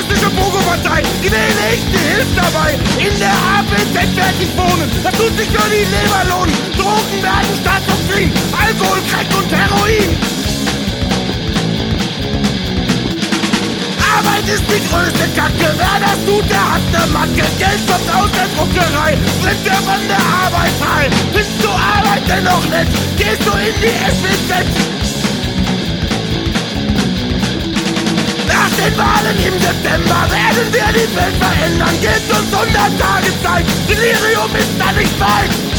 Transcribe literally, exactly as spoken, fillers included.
faschistische Pogo-Partei, die wähle ich, die hilft dabei. In der A P Z werd ich wohnen, das tut sich für die Leber lohnen. Drogen werden statt zum Fliehen, Alkohol, Crack und Heroin. Arbeit ist die größte Kacke, wer das tut, der hat ne Macke. Geld kommt aus der Druckerei, bringt er von der Arbeit frei. Findest du Arbeit denn noch nett, gehst du in die S W Z. Nach den Wahlen im September werden wir die Welt verändern. Gebt uns hundert Tage Zeit, Delirium ist da nicht weit.